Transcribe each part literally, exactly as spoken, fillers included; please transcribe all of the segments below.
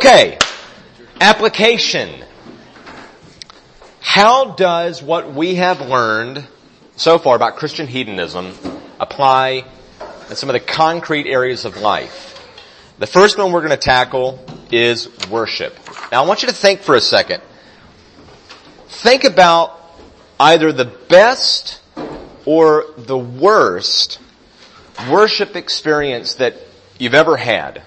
Okay, application. How does what we have learned so far about Christian hedonism apply in some of the concrete areas of life? The first one we're going to tackle is worship. Now I want you to think for a second. Think about either the best or the worst worship experience that you've ever had.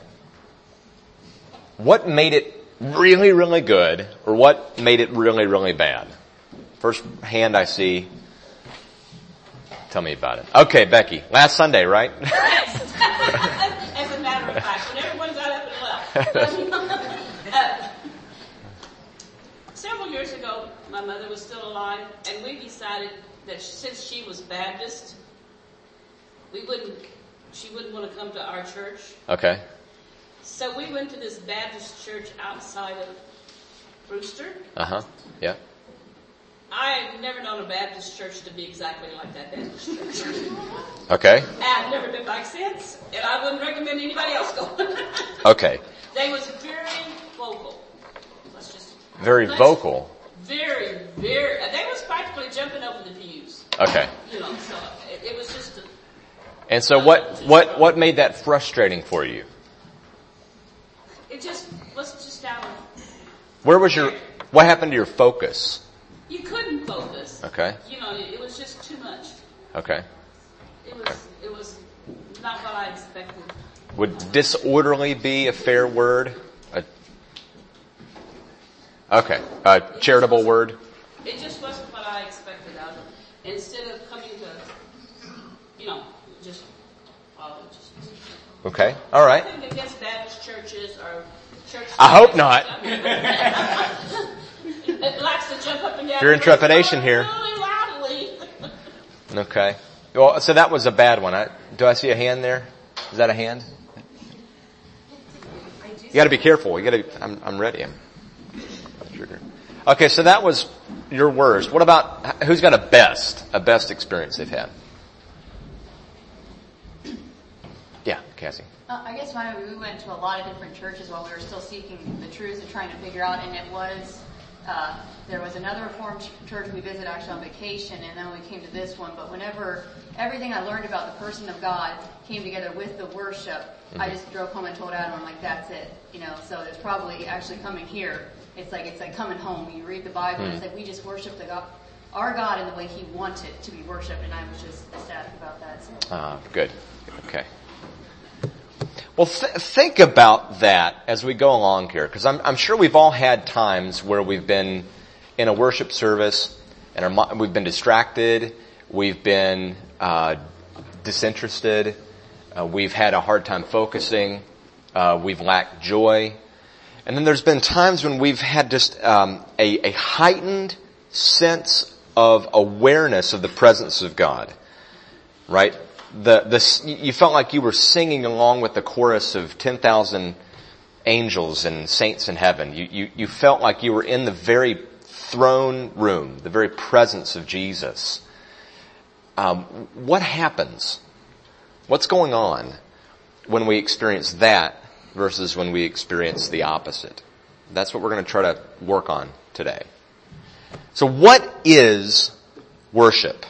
What made it really, really good, or what made it really, really bad? First hand I see. Tell me about it. Okay, Becky. Last Sunday, right? Yes. As a matter of fact, when everyone got up and left. uh, several years ago, my mother was still alive, and we decided that since she was Baptist, we wouldn't, she wouldn't want to come to our church. Okay. So we went to this Baptist church outside of Brewster. Uh-huh. Yeah. I've never known a Baptist church to be exactly like that Baptist church. Okay. And I've never been back since, and I wouldn't recommend anybody else go. Okay. They was very vocal. Let's just Very let's, vocal. Very, very. They was practically jumping over the pews. Okay. You know, so it, it was just. A, And so, what what what made that frustrating for you? It just was just down. Where was your? What happened to your focus? You couldn't focus. Okay. You know, it, it was just too much. Okay. It was it was not what I expected. Would disorderly be a fair word? A, okay. A charitable word? It just wasn't what I expected out of it. Instead of coming to, you know, just, uh, just. Okay. All right. Nothing against Baptist churches or churches. I hope not. It likes to jump up and down. You're in trepidation here. Really loudly. Okay. Well, so that was a bad one. I, do I see a hand there? Is that a hand? You got to be careful. You got to. I'm, I'm ready. I'm, okay, so that was your worst. What about who's got a best, a best experience they've had? Yeah, Cassie. Uh, I guess when we went to a lot of different churches while we were still seeking the truth and trying to figure out, and it was. Uh, there was another Reformed church we visited actually on vacation, and then we came to this one. But whenever everything I learned about the person of God came together with the worship, mm-hmm. I just drove home and told Adam, I'm like, that's it. You know, so there's probably actually coming here. It's like it's like coming home. You read the Bible, mm-hmm. and it's like we just worship the God, our God in the way He wanted to be worshipped, and I was just ecstatic about that. So. Ah, good. Okay. Well, th- think about that as we go along here, because I'm, I'm sure we've all had times where we've been in a worship service and our, we've been distracted, we've been uh, disinterested, uh, we've had a hard time focusing, uh, we've lacked joy, and then there's been times when we've had just um, a, a heightened sense of awareness of the presence of God, right? The, the, you felt like you were singing along with the chorus of ten thousand angels and saints in heaven. You, you, you felt like you were in the very throne room, the very presence of Jesus. Um, what happens? What's going on when we experience that versus when we experience the opposite? That's what we're going to try to work on today. So what is worship?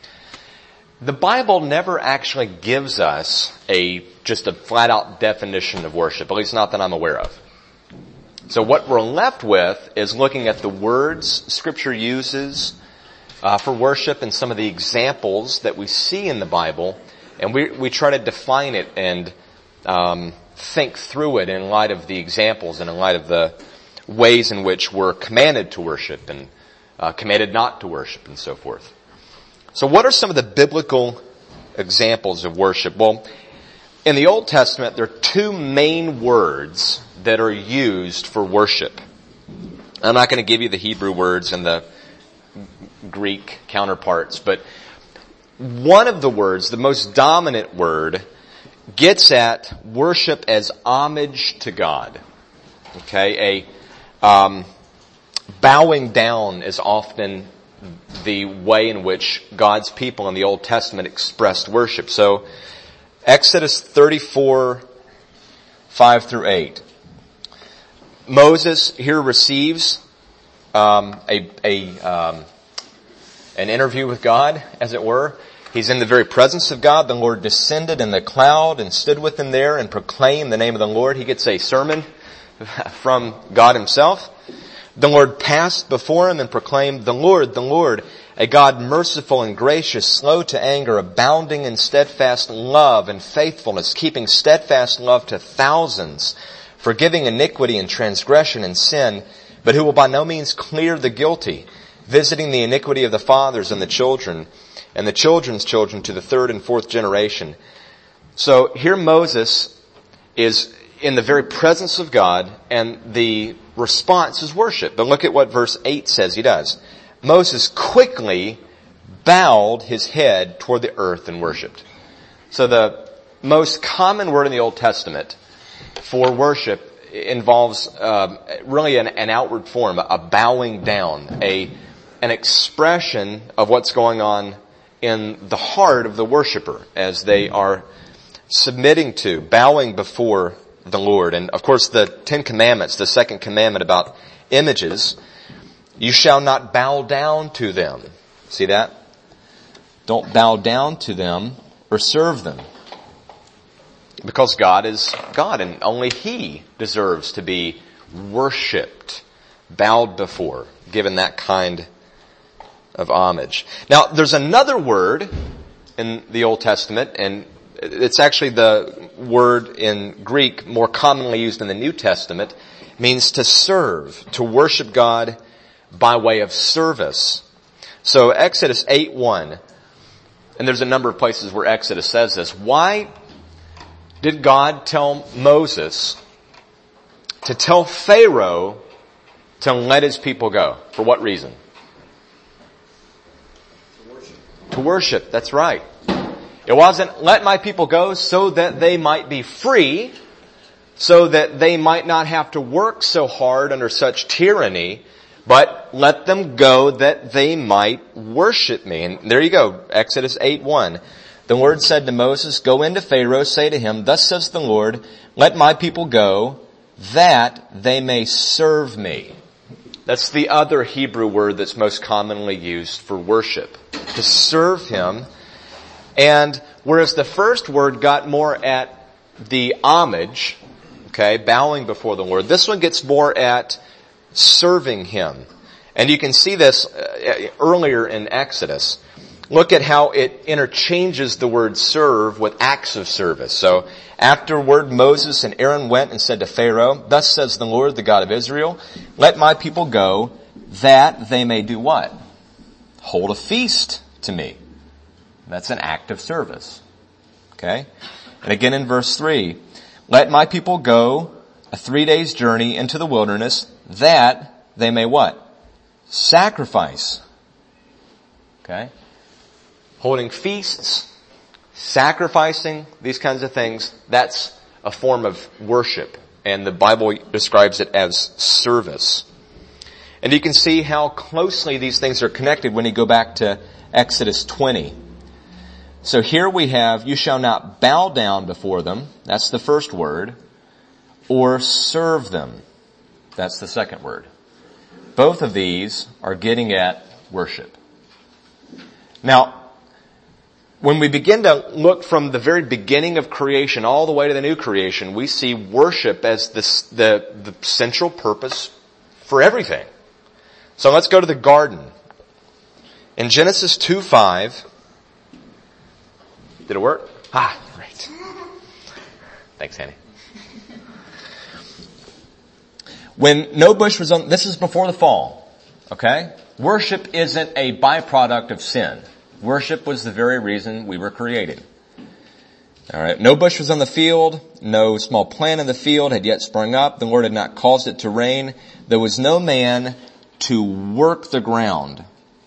The Bible never actually gives us a just a flat-out definition of worship, at least not that I'm aware of. So what we're left with is looking at the words Scripture uses uh, for worship and some of the examples that we see in the Bible, and we we try to define it and um, think through it in light of the examples and in light of the ways in which we're commanded to worship and uh, commanded not to worship and so forth. So what are some of the biblical examples of worship? Well, in the Old Testament, there are two main words that are used for worship. I'm not going to give you the Hebrew words and the Greek counterparts, but one of the words, the most dominant word, gets at worship as homage to God. Okay, a um, bowing down is often the way in which God's people in the Old Testament expressed worship. So, Exodus thirty-four, five through eight. Moses here receives um, a, a um, an interview with God, as it were. He's in the very presence of God. The Lord descended in the cloud and stood with him there and proclaimed the name of the Lord. He gets a sermon from God himself. The Lord passed before him and proclaimed, "The Lord, the Lord, a God merciful and gracious, slow to anger, abounding in steadfast love and faithfulness, keeping steadfast love to thousands, forgiving iniquity and transgression and sin, but who will by no means clear the guilty, visiting the iniquity of the fathers and the children, and the children's children to the third and fourth generation." So here Moses is in the very presence of God, and the response is worship. But look at what verse eight says he does. Moses quickly bowed his head toward the earth and worshipped. So the most common word in the Old Testament for worship involves um, really an, an outward form, a bowing down, a an expression of what's going on in the heart of the worshiper as they are submitting to, bowing before the Lord. And of course the Ten Commandments, the second commandment about images, you shall not bow down to them. See that? Don't bow down to them or serve them. Because God is God and only He deserves to be worshipped, bowed before, given that kind of homage. Now, there's another word in the Old Testament, and it's actually the word in Greek more commonly used in the New Testament. It means to serve, to worship God by way of service. So Exodus eight one, and there's a number of places where Exodus says this. Why did God tell Moses to tell Pharaoh to let his people go? For what reason? To worship. To worship, that's right. It wasn't, let my people go so that they might be free, so that they might not have to work so hard under such tyranny, but let them go that they might worship me. And there you go, Exodus eight one. The Lord said to Moses, "Go into Pharaoh, say to him, thus says the Lord, let my people go, that they may serve me." That's the other Hebrew word that's most commonly used for worship. To serve him. And whereas the first word got more at the homage, okay, bowing before the Lord, this one gets more at serving him. And you can see this earlier in Exodus. Look at how it interchanges the word serve with acts of service. So afterward Moses and Aaron went and said to Pharaoh, "Thus says the Lord, the God of Israel, let my people go, that they may do what? Hold a feast to me." That's an act of service. Okay? And again in verse three, "Let my people go a three days journey into the wilderness, that they may" what? Sacrifice. Okay? Holding feasts, sacrificing, these kinds of things, that's a form of worship. And the Bible describes it as service. And you can see how closely these things are connected when you go back to Exodus twenty. So here we have, "You shall not bow down before them," that's the first word, "or serve them," that's the second word. Both of these are getting at worship. Now, when we begin to look from the very beginning of creation all the way to the new creation, we see worship as this, the, the central purpose for everything. So let's go to the garden. In Genesis two five, did it work? Ah, great. Thanks, Annie. When no bush was on, this is before the fall, okay? Worship isn't a byproduct of sin. Worship was the very reason we were created. Alright, no bush was on the field, no small plant in the field had yet sprung up, the Lord had not caused it to rain, there was no man to work the ground.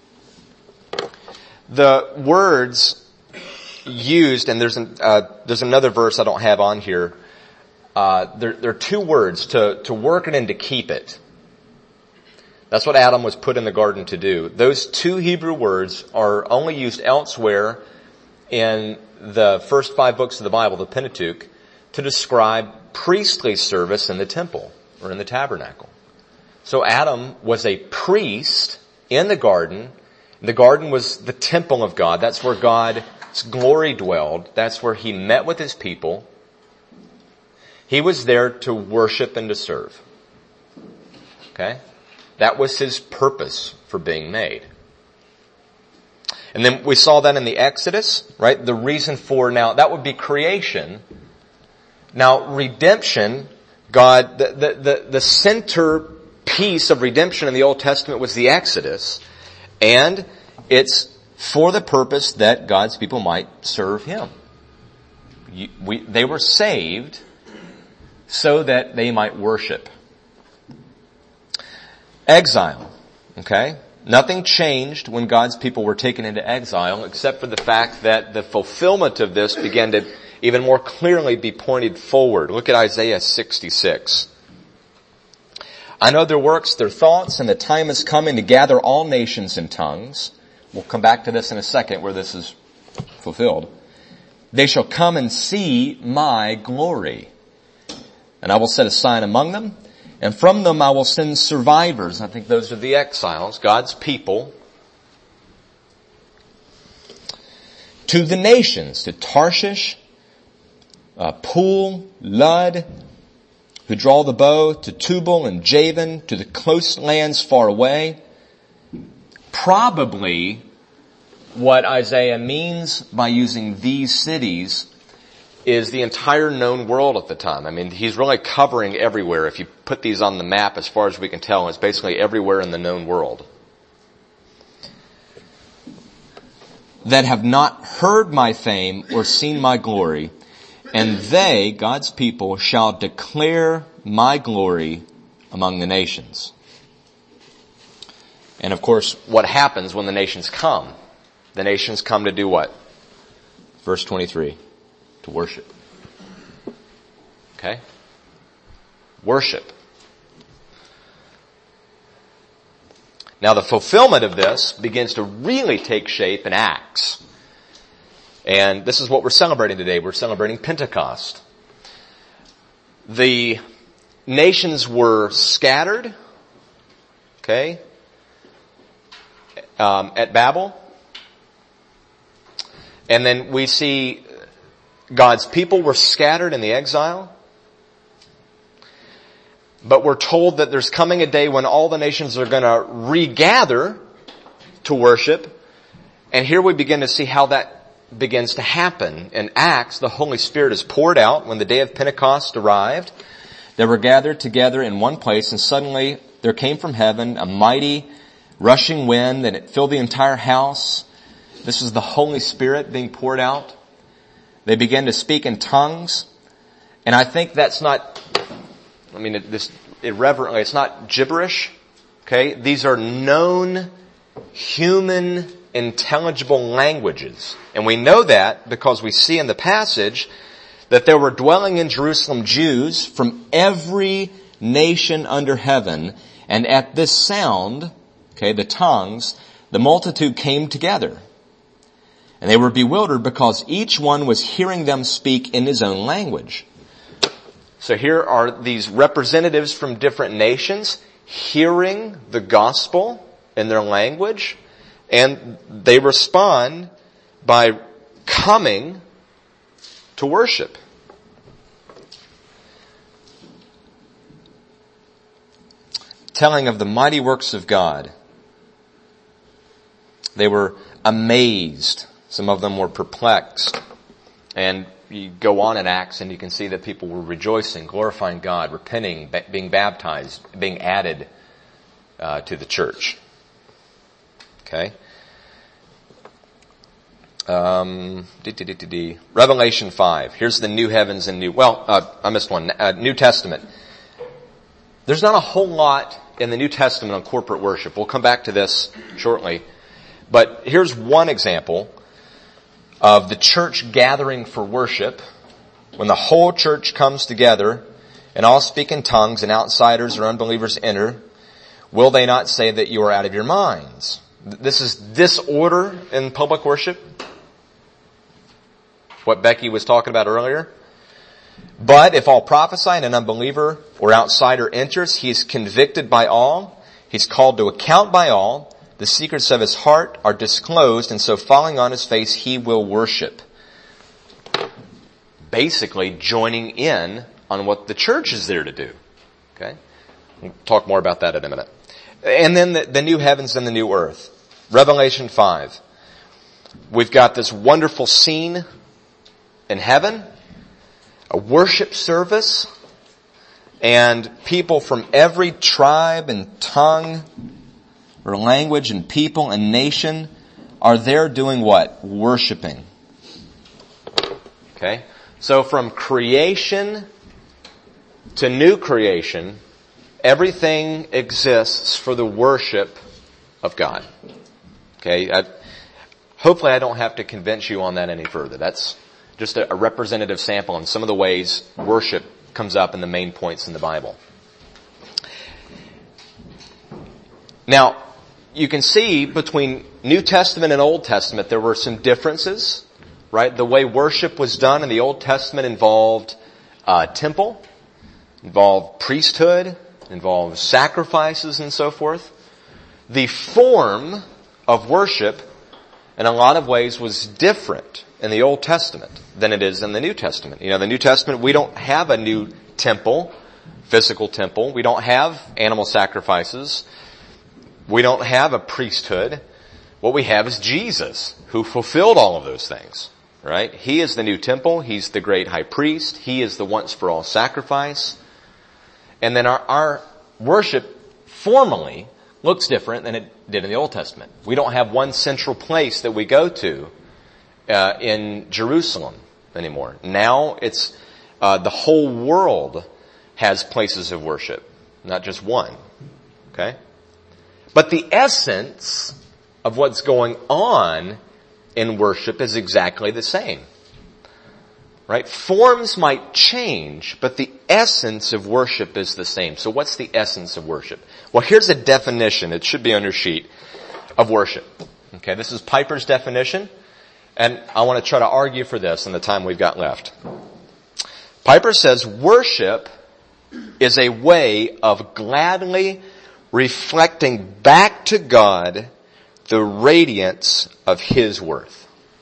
The words used, and there's an, uh, there's another verse I don't have on here, uh, there, there are two words, to, to work it and to keep it. That's what Adam was put in the garden to do. Those two Hebrew words are only used elsewhere in the first five books of the Bible, the Pentateuch, to describe priestly service in the temple. or in the tabernacle. So Adam was a priest in the garden. The garden was the temple of God. That's where God's glory dwelled. That's where he met with his people. He was there to worship and to serve. Okay? That was his purpose for being made. And then we saw that in the Exodus, right? The reason for now, that would be creation. Now, redemption, God, the, the, the, the center piece of redemption in the Old Testament was the Exodus. And it's for the purpose that God's people might serve him. You, we, they were saved so that they might worship. Exile, okay? Nothing changed when God's people were taken into exile except for the fact that the fulfillment of this began to even more clearly be pointed forward. Look at Isaiah sixty-six. I know their works, their thoughts, and the time is coming to gather all nations and tongues. We'll come back to this in a second where this is fulfilled. They shall come and see my glory. And I will set a sign among them. And from them I will send survivors. I think those are the exiles, God's people. To the nations, to Tarshish, uh, Pool, Lud, who draw the bow, to Tubal and Javan, to the close lands far away. Probably what Isaiah means by using these cities is the entire known world at the time. I mean, he's really covering everywhere. If you put these on the map, as far as we can tell, it's basically everywhere in the known world. That have not heard my fame or seen my glory, and they, God's people, shall declare my glory among the nations. And of course, what happens when the nations come? The nations come to do what? Verse twenty-three. To worship. Okay? Worship. Now the fulfillment of this begins to really take shape in Acts. And this is what we're celebrating today. We're celebrating Pentecost. The nations were scattered, okay, um, at Babel. And then we see God's people were scattered in the exile. But we're told that there's coming a day when all the nations are going to regather to worship. And here we begin to see how that begins to happen. In Acts, the Holy Spirit is poured out when the day of Pentecost arrived. They were gathered together in one place, and suddenly there came from heaven a mighty rushing wind, and it filled the entire house. This is the Holy Spirit being poured out. They began to speak in tongues. And I think that's not, I mean, it, this irreverently, it's not gibberish. Okay? These are known human intelligible languages. And we know that because we see in the passage that there were dwelling in Jerusalem Jews from every nation under heaven. And at this sound, okay, the tongues, the multitude came together. And they were bewildered because each one was hearing them speak in his own language. So here are these representatives from different nations hearing the gospel in their language, and they respond by coming to worship. Telling of the mighty works of God. They were amazed. Some of them were perplexed. And you go on in Acts and you can see that people were rejoicing, glorifying God, repenting, being baptized, being added uh, to the church. Okay? Um, Revelation five. Here's the new heavens and new, well, uh, I missed one. Uh, New Testament. There's not a whole lot in the New Testament on corporate worship. We'll come back to this shortly. But here's one example of the church gathering for worship. When the whole church comes together and all speak in tongues and outsiders or unbelievers enter, will they not say that you are out of your minds? This is disorder in public worship. What Becky was talking about earlier. But if all prophesy and an unbeliever or outsider enters, he is convicted by all. He's called to account by all. The secrets of his heart are disclosed, and so falling on his face, he will worship. Basically joining in on what the church is there to do. Okay? We'll talk more about that in a minute. And then the, the new heavens and the new earth. Revelation five. We've got this wonderful scene in heaven, a worship service, and people from every tribe and tongue or language and people and nation are there doing what? Worshiping. Okay? So from creation to new creation, everything exists for the worship of God. Okay? I, hopefully I don't have to convince you on that any further. That's just a, a representative sample on some of the ways worship comes up in the main points in the Bible. Now, you can see between New Testament and Old Testament there were some differences, right? The way worship was done in the Old Testament involved a temple, involved priesthood, involved sacrifices and so forth. The form of worship in a lot of ways was different in the Old Testament than it is in the New Testament. You know, the New Testament, we don't have a new temple, physical temple. We don't have animal sacrifices. We don't have a priesthood. What we have is Jesus, who fulfilled all of those things, right? He is the new temple. He's the great high priest. He is the once for all sacrifice. And then our, our worship formally looks different than it did in the Old Testament. We don't have one central place that we go to uh, in Jerusalem anymore. Now it's uh, the whole world has places of worship, not just one. Okay? But the essence of what's going on in worship is exactly the same. Right? Forms might change, but the essence of worship is the same. So what's the essence of worship? Well, here's a definition. It should be on your sheet of worship. Okay, this is Piper's definition, and I want to try to argue for this in the time we've got left. Piper says worship is a way of gladly reflecting back to God the radiance of His worth.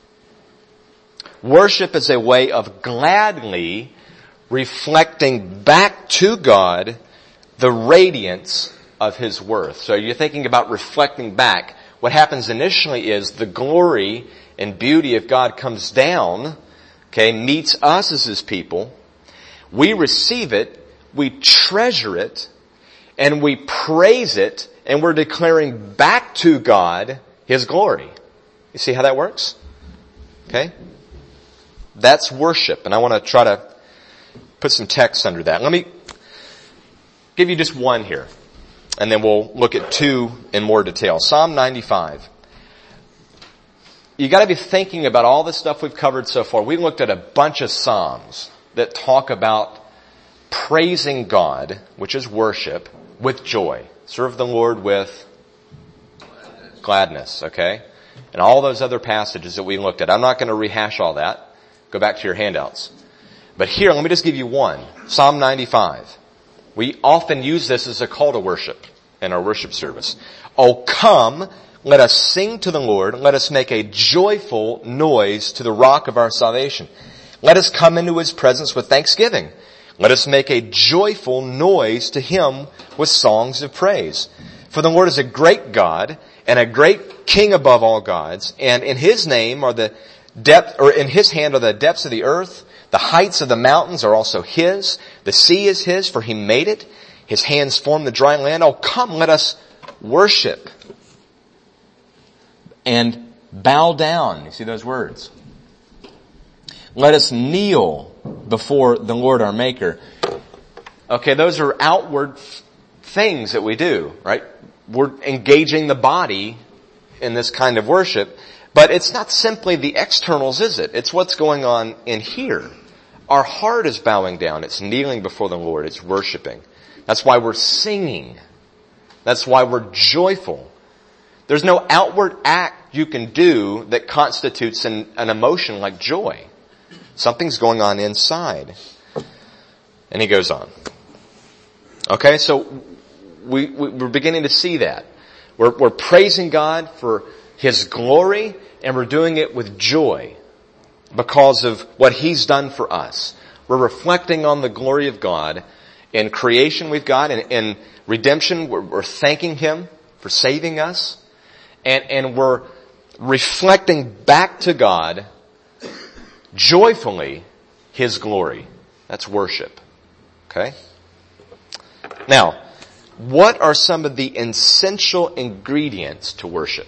Worship is a way of gladly reflecting back to God the radiance of His worth. So you're thinking about reflecting back. What happens initially is the glory and beauty of God comes down, okay, meets us as His people. We receive it, we treasure it, and we praise it, and we're declaring back to God His glory. You see how that works? Okay? That's worship, and I want to try to put some text under that. Let me give you just one here, and then we'll look at two in more detail. Psalm ninety-five. You got to be thinking about all the stuff we've covered so far. We looked at a bunch of psalms that talk about praising God, which is worship, with joy. Serve the Lord with gladness, okay? And all those other passages that we looked at. I'm not going to rehash all that. Go back to your handouts. But here, let me just give you one. Psalm ninety-five. We often use this as a call to worship in our worship service. Oh, come, let us sing to the Lord. Let us make a joyful noise to the rock of our salvation. Let us come into His presence with thanksgiving. Let us make a joyful noise to Him with songs of praise. For the Lord is a great God and a great King above all gods, and in His name are the depth, or in His hand are the depths of the earth. The heights of the mountains are also His. The sea is His, for He made it. His hands formed the dry land. Oh, come, let us worship and bow down. You see those words? Let us kneel before the Lord our Maker. Okay, those are outward things that we do, right? We're engaging the body in this kind of worship. But it's not simply the externals, is it? It's what's going on in here. Our heart is bowing down. It's kneeling before the Lord. It's worshiping. That's why we're singing. That's why we're joyful. There's no outward act you can do that constitutes an, an emotion like joy. Something's going on inside. And he goes on. Okay, so we, we, we're beginning to see that. We're, we're praising God for His glory, and we're doing it with joy because of what He's done for us. We're reflecting on the glory of God. In creation we've got, in, in redemption we're, we're thanking Him for saving us, and, and we're reflecting back to God joyfully His glory. That's worship. Okay? Now, what are some of the essential ingredients to worship?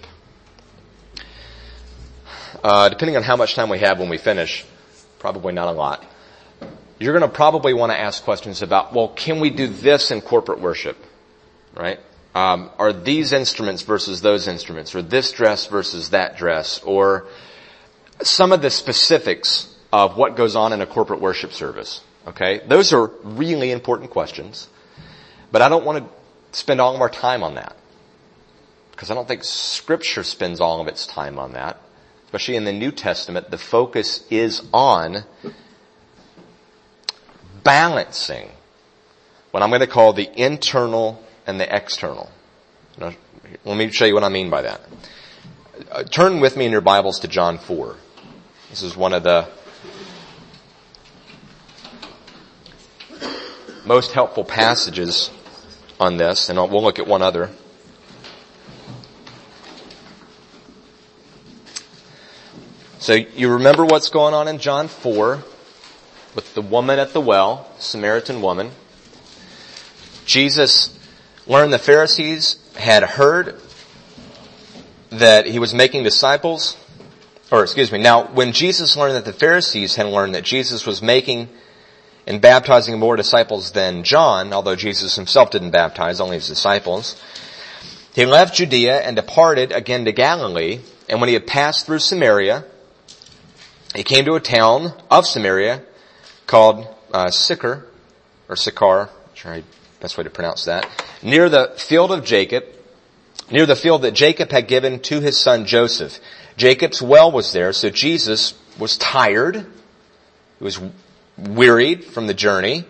Uh, depending on how much time we have when we finish, probably not a lot. You're going to probably want to ask questions about, well, can we do this in corporate worship? Right? Um, are these instruments versus those instruments? Or this dress versus that dress? Or some of the specifics of what goes on in a corporate worship service. Okay? Those are really important questions. But I don't want to spend all of our time on that. Because I don't think Scripture spends all of its time on that. Especially in the New Testament, the focus is on balancing what I'm going to call the internal and the external. Now, let me show you what I mean by that. Uh, turn with me in your Bibles to John four. This is one of the most helpful passages on this, and we'll look at one other. So you remember what's going on in John four with the woman at the well, Samaritan woman. Jesus learned the Pharisees had heard that he was making disciples, or excuse me, now when Jesus learned that the Pharisees had learned that Jesus was making and baptizing more disciples than John, although Jesus himself didn't baptize, only his disciples, he left Judea and departed again to Galilee, and when he had passed through Samaria, he came to a town of Samaria called uh, Sychar, or Sychar, sorry, best way to pronounce that, near the field of Jacob, near the field that Jacob had given to his son Joseph. Jacob's well was there, so Jesus was tired. He was wearied from the journey.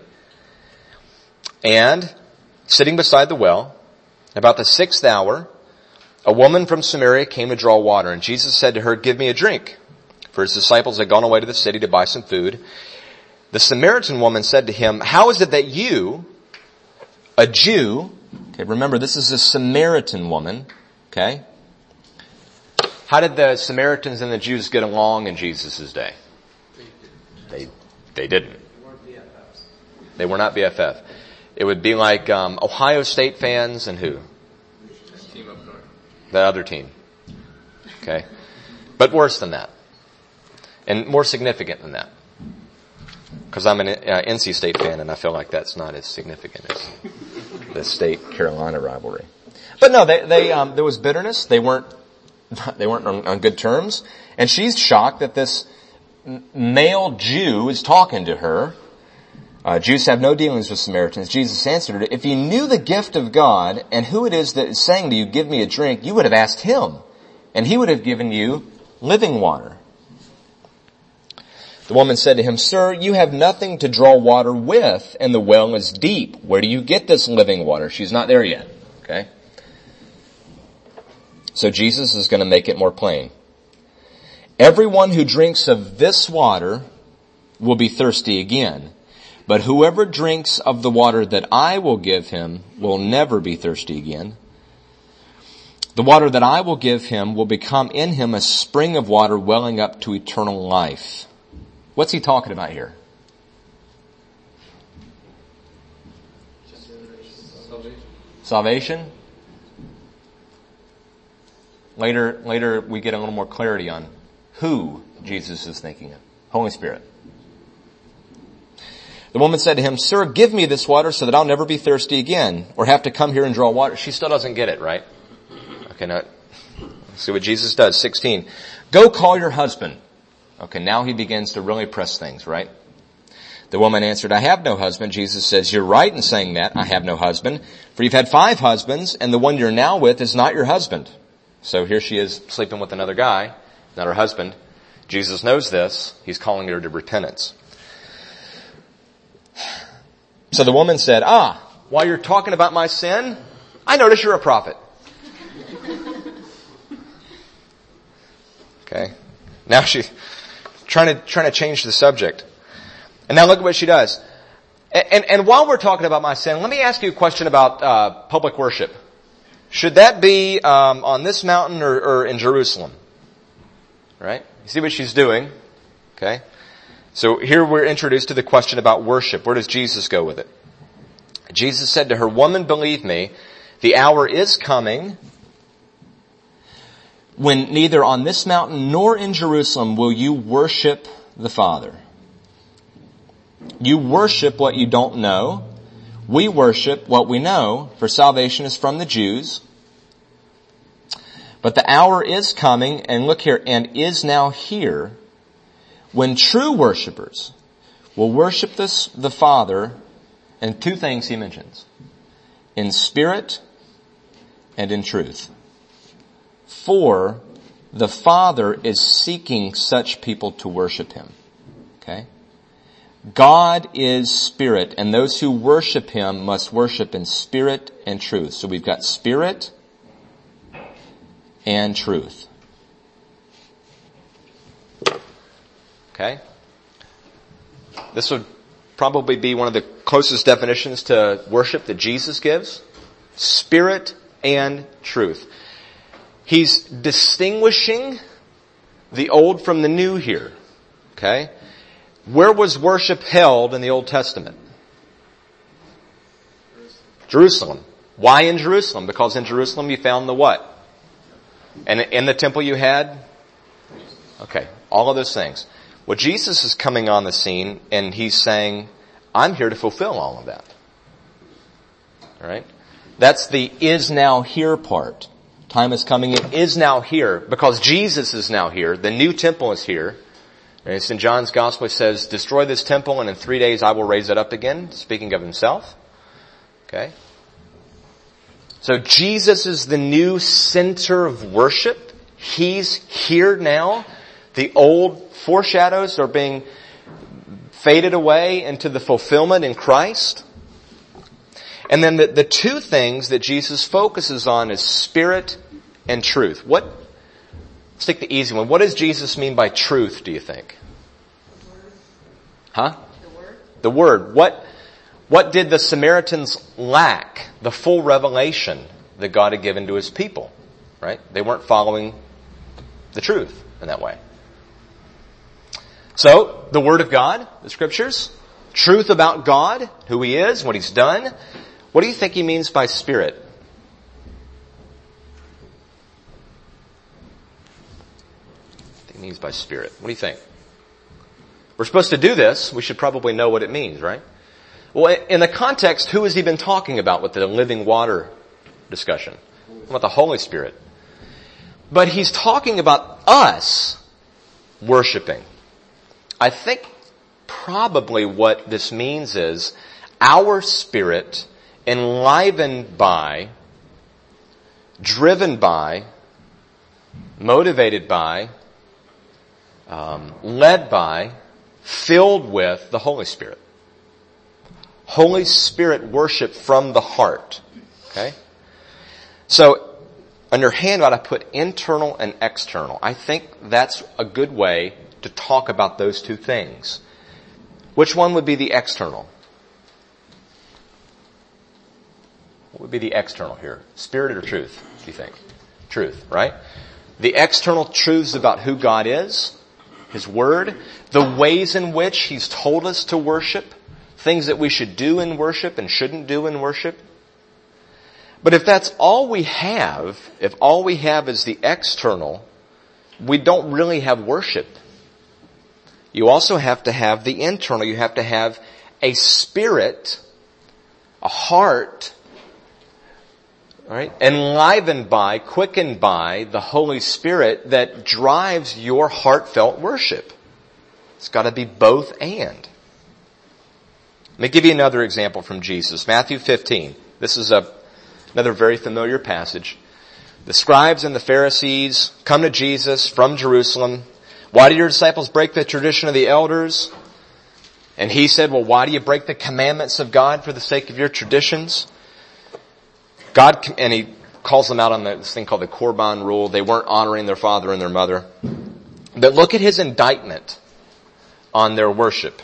And sitting beside the well, about the sixth hour, a woman from Samaria came to draw water, and Jesus said to her, "Give me a drink." For his disciples had gone away to the city to buy some food. The Samaritan woman said to him, "How is it that you, a Jew," okay, remember this is a Samaritan woman, okay? How did the Samaritans and the Jews get along in Jesus' day? They, they didn't. They were not B F F. It would be like um, Ohio State fans and who? That other team. Okay? But worse than that. And more significant than that. Because I'm an uh, N C State fan, and I feel like that's not as significant as the State-Carolina rivalry. But no, they, they, um, there was bitterness. They weren't, they weren't on, on good terms. And she's shocked that this male Jew is talking to her. Uh, Jews have no dealings with Samaritans. Jesus answered her, "If you knew the gift of God and who it is that is saying to you, 'Give me a drink,' you would have asked him, and he would have given you living water." The woman said to him, "Sir, you have nothing to draw water with, and the well is deep. Where do you get this living water?" She's not there yet. Okay? So Jesus is going to make it more plain. "Everyone who drinks of this water will be thirsty again. But whoever drinks of the water that I will give him will never be thirsty again. The water that I will give him will become in him a spring of water welling up to eternal life." What's he talking about here? Salvation. Salvation? Later, later we get a little more clarity on who Jesus is thinking of. Holy Spirit. The woman said to him, "Sir, give me this water so that I'll never be thirsty again or have to come here and draw water." She still doesn't get it, right? Okay, now, let's see what Jesus does. sixteen. "Go call your husband." Okay, now he begins to really press things, right? The woman answered, "I have no husband." Jesus says, "You're right in saying that, I have no husband. For you've had five husbands, and the one you're now with is not your husband." So here she is sleeping with another guy, not her husband. Jesus knows this. He's calling her to repentance. So the woman said, ah, while you're talking about my sin, I notice you're a prophet. Okay. Now she's trying to, trying to change the subject. And now look at what she does. And, and, and while we're talking about my sin, let me ask you a question about, uh, public worship. Should that be, um, on this mountain or, or in Jerusalem? Right? You see what she's doing? Okay. So here we're introduced to the question about worship. Where does Jesus go with it? Jesus said to her, woman, believe me, the hour is coming when neither on this mountain nor in Jerusalem will you worship the Father. You worship what you don't know. We worship what we know, for salvation is from the Jews. But the hour is coming, and look here, and is now here, when true worshipers will worship this, the Father, and two things he mentions, in spirit and in truth. For the Father is seeking such people to worship him. Okay? God is spirit, and those who worship him must worship in spirit and truth. So we've got spirit and truth. Okay? This would probably be one of the closest definitions to worship that Jesus gives. Spirit and truth. He's distinguishing the old from the new here. Okay? Where was worship held in the Old Testament? Jerusalem. Why in Jerusalem? Because in Jerusalem you found the what? And in the temple you had? Okay, all of those things. Well, Jesus is coming on the scene and he's saying, I'm here to fulfill all of that. Alright? That's the is now here part. Time is coming, it is now here because Jesus is now here. The new temple is here. And it's in John's Gospel, it says, destroy this temple and in three days I will raise it up again, speaking of himself. Okay? So Jesus is the new center of worship. He's here now. The old foreshadows are being faded away into the fulfillment in Christ. And then the, the two things that Jesus focuses on is spirit and truth. What? Let's take the easy one. What does Jesus mean by truth, do you think? Huh? The Word. The Word. What, what did the Samaritans lack? The full revelation that God had given to his people. Right? They weren't following the truth in that way. So, the Word of God, the Scriptures, truth about God, who he is, what he's done. What do you think he means by Spirit? He means by Spirit. What do you think? We're supposed to do this. We should probably know what it means, right? Well, in the context, who has he been talking about with the living water discussion? About the Holy Spirit. But he's talking about us worshiping. I think probably what this means is our spirit enlivened by, driven by, motivated by, Um, led by, filled with the Holy Spirit. Holy Spirit worship from the heart. Okay? So, on your handout I put internal and external. I think that's a good way to talk about those two things. Which one would be the external? What would be the external here? Spirit or truth, do you think? Truth, right? The external truths about who God is, his Word, the ways in which he's told us to worship, things that we should do in worship and shouldn't do in worship. But if that's all we have, if all we have is the external, we don't really have worship. You also have to have the internal. You have to have a spirit, a heart, right, enlivened by, quickened by the Holy Spirit that drives your heartfelt worship. It's got to be both and. Let me give you another example from Jesus. Matthew fifteen. This is a, another very familiar passage. The scribes and the Pharisees come to Jesus from Jerusalem. Why did your disciples break the tradition of the elders? And he said, well, why do you break the commandments of God for the sake of your traditions? God, and he calls them out on this thing called the Korban rule. They weren't honoring their father and their mother. But look at his indictment on their worship.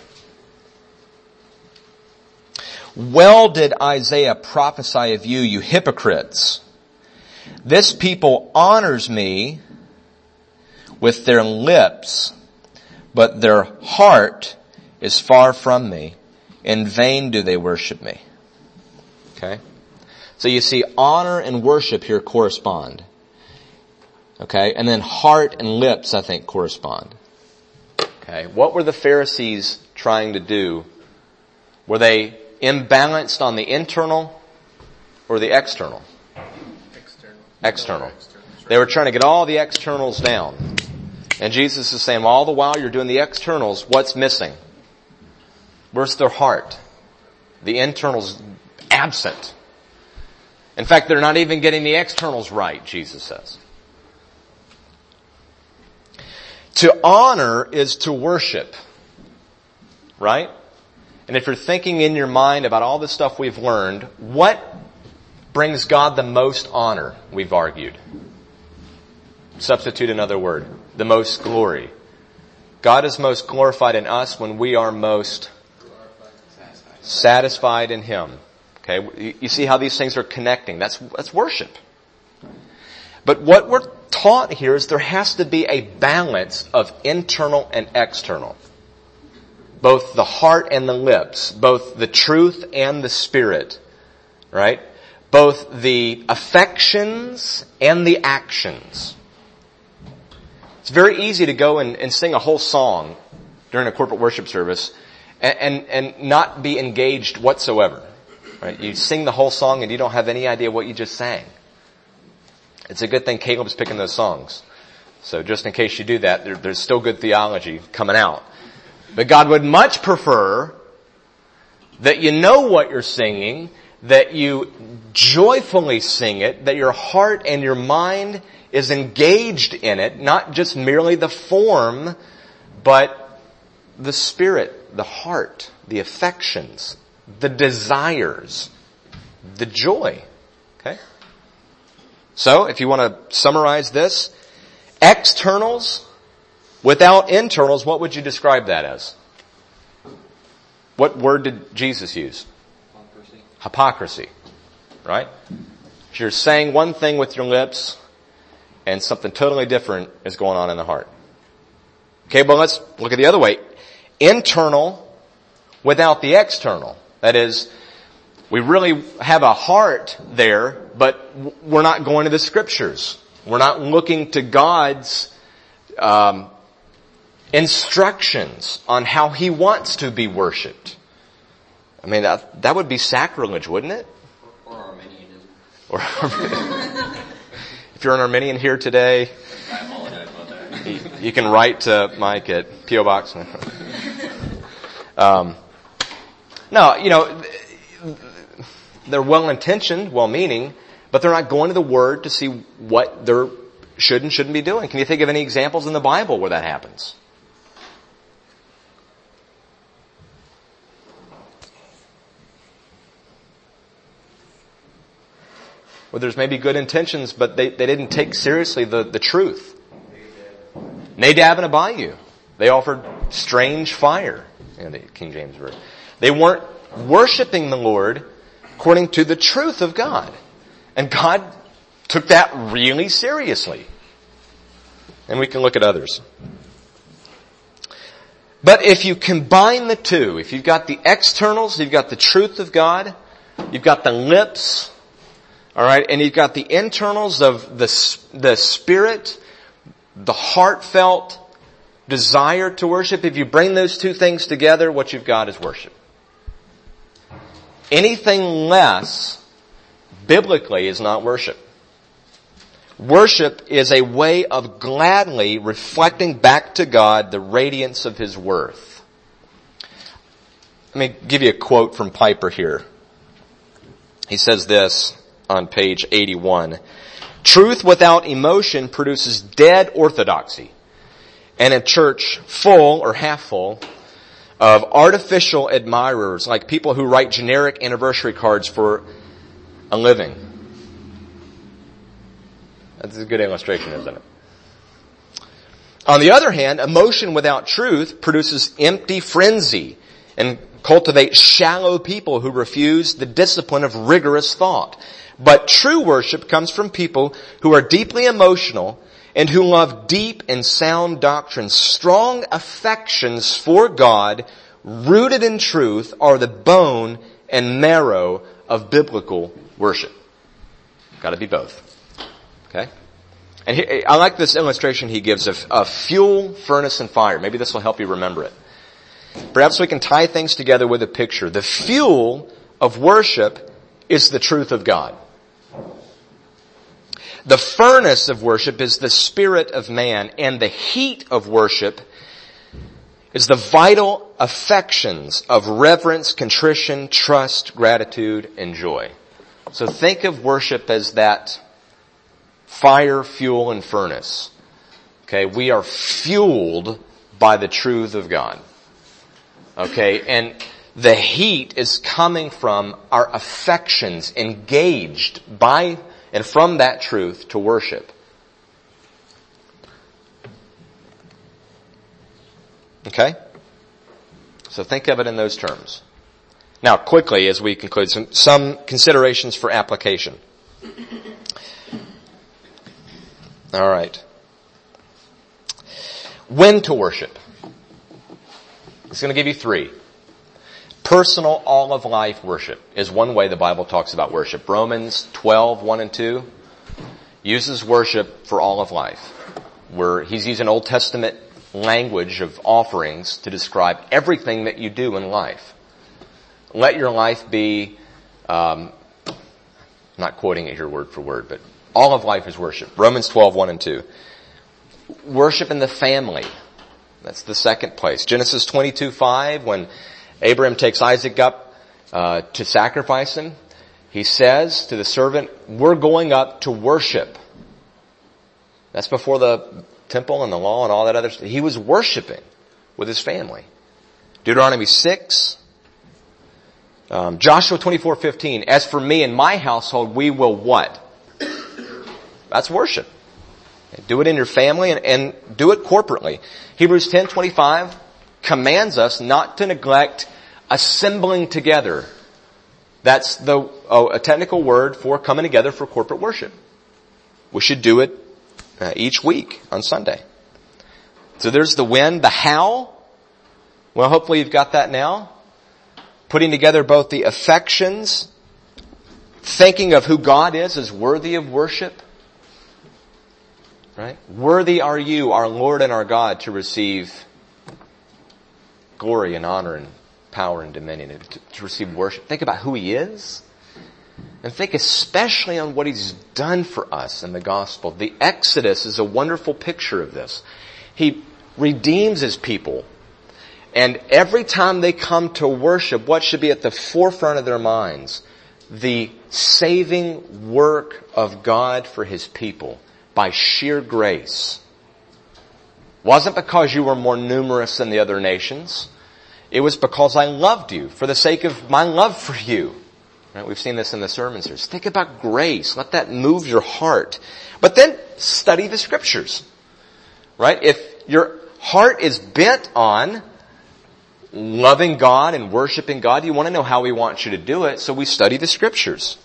Well did Isaiah prophesy of you, you hypocrites. This people honors me with their lips, but their heart is far from me. In vain do they worship me. Okay? So you see, honor and worship here correspond. Okay? And then heart and lips, I think, correspond. Okay? What were the Pharisees trying to do? Were they imbalanced on the internal or the external? External. External. They were trying to get all the externals down. And Jesus is saying, well, all the while you're doing the externals, what's missing? Where's their heart? The internal's absent. In fact, they're not even getting the externals right, Jesus says. To honor is to worship. Right? And if you're thinking in your mind about all the stuff we've learned, what brings God the most honor, we've argued? Substitute another word. The most glory. God is most glorified in us when we are most satisfied in Him. Okay, you see how these things are connecting. That's, that's worship. But what we're taught here is there has to be a balance of internal and external. Both the heart and the lips. Both the truth and the spirit. Right? Both the affections and the actions. It's very easy to go and, and sing a whole song during a corporate worship service and, and, and not be engaged whatsoever. Right? You sing the whole song and you don't have any idea what you just sang. It's a good thing Caleb's picking those songs. So just in case you do that, there, there's still good theology coming out. But God would much prefer that you know what you're singing, that you joyfully sing it, that your heart and your mind is engaged in it, not just merely the form, but the spirit, the heart, the affections, the desires, the joy. Okay? So, if you want to summarize this, externals without internals, what would you describe that as? What word did Jesus use? Hypocrisy. Hypocrisy. Right? If you're saying one thing with your lips and something totally different is going on in the heart. Okay, well let's look at the other way. Internal without the external. That is, we really have a heart there, but we're not going to the scriptures. We're not looking to God's um, instructions on how He wants to be worshipped. I mean, that, that would be sacrilege, wouldn't it? Or Arminianism. Or if you're an Arminian here today, I apologize about that. you, you can write to Mike at P O Box. um, no, you know, they're well-intentioned, well-meaning, but they're not going to the Word to see what they should and shouldn't be doing. Can you think of any examples in the Bible where that happens? Where there's maybe good intentions, but they, they didn't take seriously the, the truth. Nadab and Abihu. They offered strange fire in the King James Version. They weren't worshiping the Lord according to the truth of God. And God took that really seriously. And we can look at others. But if you combine the two, if you've got the externals, you've got the truth of God, you've got the lips, all right, and you've got the internals of the, the spirit, the heartfelt desire to worship. If you bring those two things together, what you've got is worship. Anything less, biblically, is not worship. Worship is a way of gladly reflecting back to God the radiance of His worth. Let me give you a quote from Piper here. He says this on page eighty-one. Truth without emotion produces dead orthodoxy. And a church full or half full of artificial admirers, like people who write generic anniversary cards for a living. That's a good illustration, isn't it? On the other hand, emotion without truth produces empty frenzy and cultivates shallow people who refuse the discipline of rigorous thought. But true worship comes from people who are deeply emotional and who love deep and sound doctrine. Strong affections for God, rooted in truth, are the bone and marrow of biblical worship. Got to be both. Okay? And he, I like this illustration he gives of, of fuel, furnace, and fire. Maybe this will help you remember it. Perhaps we can tie things together with a picture. The fuel of worship is the truth of God. The furnace of worship is the spirit of man, and the heat of worship is the vital affections of reverence, contrition, trust, gratitude, and joy. So think of worship as that fire, fuel, and furnace. Okay, we are fueled by the truth of God. Okay, and the heat is coming from our affections engaged by and from that truth to worship. Okay? So think of it in those terms. Now, quickly, as we conclude, some, some considerations for application. All right. When to worship? It's going to give you three. Personal all of life worship is one way the Bible talks about worship. Romans twelve, one and two uses worship for all of life, where he's using Old Testament language of offerings to describe everything that you do in life. Let your life be, um, I'm not quoting it here word for word, but all of life is worship. Romans twelve, one and two. Worship in the family. That's the second place. Genesis twenty-two, five, when Abraham takes Isaac up uh, to sacrifice him, he says to the servant, we're going up to worship. That's before the temple and the law and all that other stuff. He was worshiping with his family. Deuteronomy six, um, Joshua twenty-four, fifteen, as for me and my household, we will what? That's worship. Do it in your family and, and do it corporately. Hebrews ten, twenty-five commands us not to neglect assembling together. That's the oh, a technical word for coming together for corporate worship. We should do it uh, each week on Sunday. So there's the when, the how. Well, hopefully you've got that now. Putting together both the affections, thinking of who God is as worthy of worship. Right? Worthy are you, our Lord and our God, to receive glory and honor and power and dominion, and to, to receive worship. Think about who He is. And think especially on what He's done for us in the gospel. The Exodus is a wonderful picture of this. He redeems His people. And every time they come to worship, what should be at the forefront of their minds? The saving work of God for His people by sheer grace. Wasn't because you were more numerous than the other nations. It was because I loved you for the sake of my love for you. Right? We've seen this in the sermon series. Think about grace. Let that move your heart. But then study the scriptures. Right? If your heart is bent on loving God and worshiping God, you want to know how He wants you to do it, so we study the scriptures.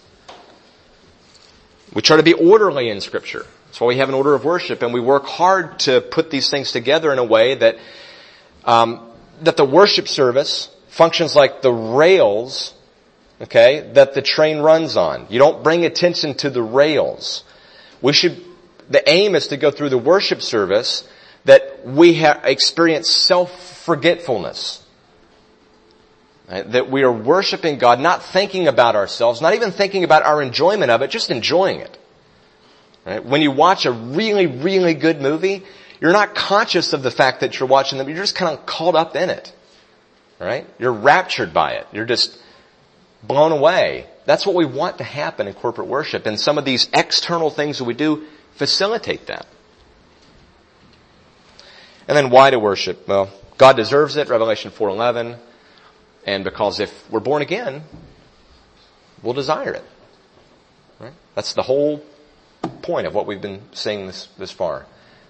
We try to be orderly in scripture. That's why we have an order of worship, and we work hard to put these things together in a way that um, that the worship service functions like the rails, okay, that the train runs on. You don't bring attention to the rails. We should. The aim is to go through the worship service that we have experienced self-forgetfulness, right? That we are worshiping God, not thinking about ourselves, not even thinking about our enjoyment of it, just enjoying it. Right? When you watch a really, really good movie, you're not conscious of the fact that you're watching them. You're just kind of caught up in it. Right? You're raptured by it. You're just blown away. That's what we want to happen in corporate worship. And some of these external things that we do facilitate that. And then why to worship? Well, God deserves it, Revelation four eleven. And because if we're born again, we'll desire it. Right? That's the whole point of what we've been saying this, this far.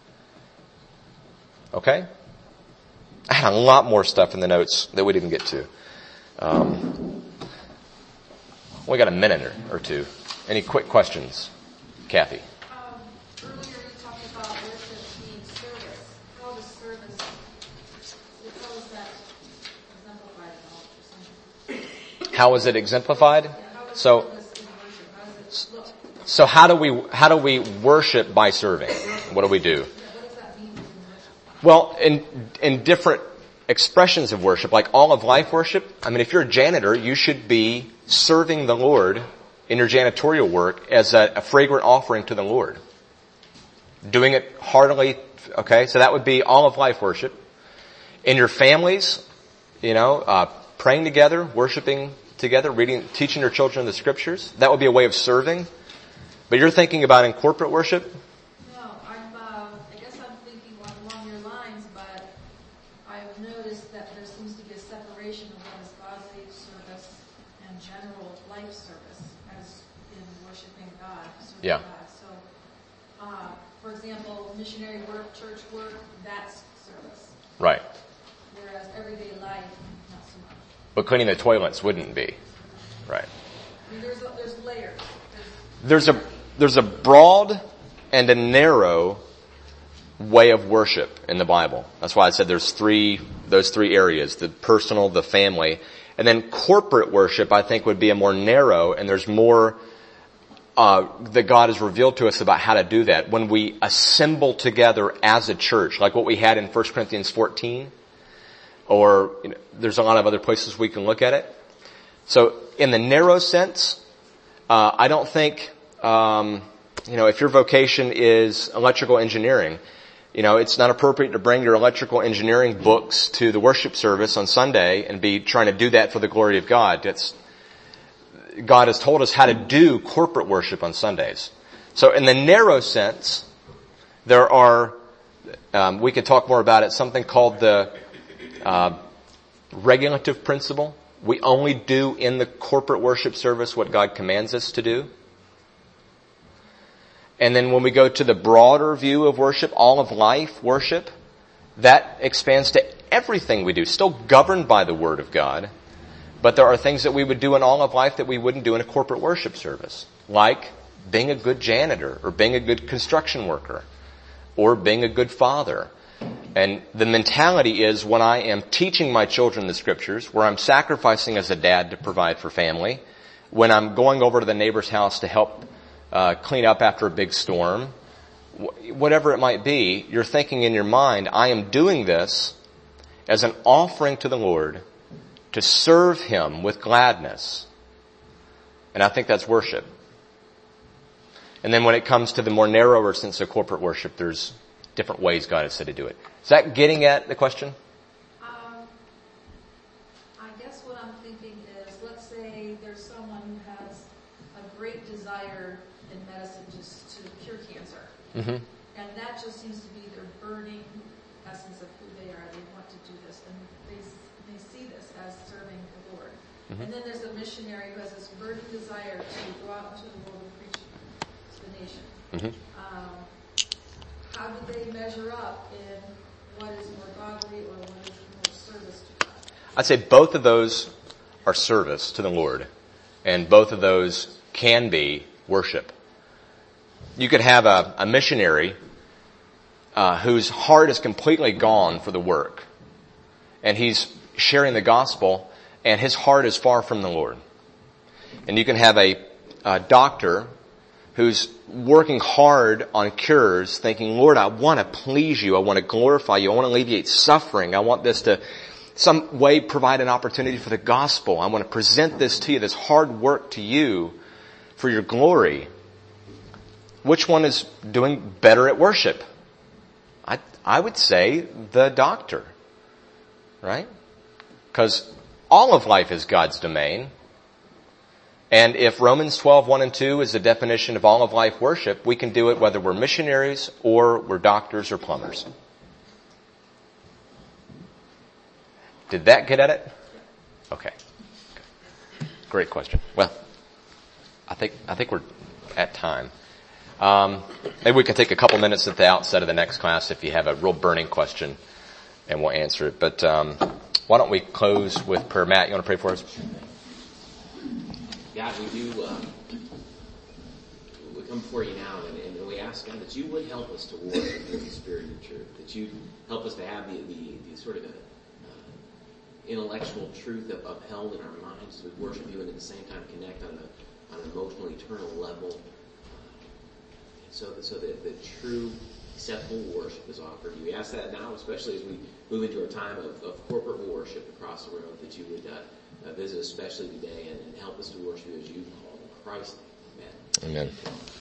Okay? I had a lot more stuff in the notes that we didn't get to. Um, we got a minute or, or two. Any quick questions? Kathy? Um, earlier you talked about worship being service. How does service, how is that exemplified in all or something? How is it exemplified? Yeah, how does So, service in worship, how does it look? so how do we, how do we worship by serving? What do we do? Yeah, what does that mean in worship? Well, in, in different expressions of worship, like all of life worship, I mean, if you're a janitor, you should be serving the Lord in your janitorial work as a, a fragrant offering to the Lord. Doing it heartily, okay? So that would be all of life worship. In your families, you know, uh, praying together, worshiping together, reading, teaching your children the scriptures, that would be a way of serving. But you're thinking about in corporate worship? No, I'm, uh, I guess I'm thinking along your lines, but I've noticed that there seems to be a separation of what is godly service and general life service as in worshiping God, serving Yeah. God. So, uh, for example, missionary work, church work, that's service. Right. Whereas everyday life, not so much. But cleaning the toilets wouldn't be. Right. I mean, there's, a, there's layers. There's a, there's a broad and a narrow way of worship in the Bible. That's why I said there's three, those three areas, the personal, the family, and then corporate worship I think would be a more narrow, and there's more, uh, that God has revealed to us about how to do that. When we assemble together as a church, like what we had in First Corinthians fourteen, or, you know, there's a lot of other places we can look at it. So in the narrow sense, uh, I don't think, um, you know, if your vocation is electrical engineering, you know, it's not appropriate to bring your electrical engineering books to the worship service on Sunday and be trying to do that for the glory of God. That's, God has told us how to do corporate worship on Sundays. So in the narrow sense, there are, um, we could talk more about it, something called the uh, regulative principle. We only do in the corporate worship service what God commands us to do. And then when we go to the broader view of worship, all of life worship, that expands to everything we do, still governed by the Word of God. But there are things that we would do in all of life that we wouldn't do in a corporate worship service, like being a good janitor, or being a good construction worker, or being a good father. And the mentality is when I am teaching my children the scriptures, where I'm sacrificing as a dad to provide for family, when I'm going over to the neighbor's house to help uh, clean up after a big storm, wh- whatever it might be, you're thinking in your mind, I am doing this as an offering to the Lord to serve Him with gladness. And I think that's worship. And then when it comes to the more narrower sense of corporate worship, there's different ways God has said to do it. Is that getting at the question? Um, I guess what I'm thinking is, let's say there's someone who has a great desire in medicine just to cure cancer. Mm-hmm. And that just seems to be their burning essence of who they are. They want to do this, and they they see this as serving the Lord. Mm-hmm. And then there's a missionary who has this burning desire to go out into the world and preach to the nation. Mm-hmm. Um, how do they measure up in what is more godly or what is more service to God? I'd say both of those are service to the Lord, and both of those can be worship. You could have a, a missionary uh, whose heart is completely gone for the work, and he's sharing the gospel, and his heart is far from the Lord. And you can have a, a doctor who's working hard on cures, thinking, Lord, I want to please you. I want to glorify you. I want to alleviate suffering. I want this to some way provide an opportunity for the gospel. I want to present this to you, this hard work to you for your glory. Which one is doing better at worship? I, I would say the doctor, right? Because all of life is God's domain. And if Romans twelve, one and two is the definition of all of life worship, we can do it whether we're missionaries or we're doctors or plumbers. Did that get at it? Okay. Great question. Well, I think I think we're at time. Um, maybe we can take a couple minutes at the outset of the next class if you have a real burning question, and we'll answer it. But um, why don't we close with prayer? Matt, you want to pray for us? God, we do. Uh, we come before you now, and, and we ask God that you would help us to worship in the spirit and truth. That you help us to have the the, the sort of a, uh, intellectual truth of, upheld in our minds as we worship you, and at the same time connect on the on an emotional, eternal level. So that, so that the true, acceptable worship is offered. We ask that now, especially as we move into a time of, of corporate worship across the road, that you would uh, uh, visit especially today and, and help us to worship you as you called in Christ. Amen. Amen.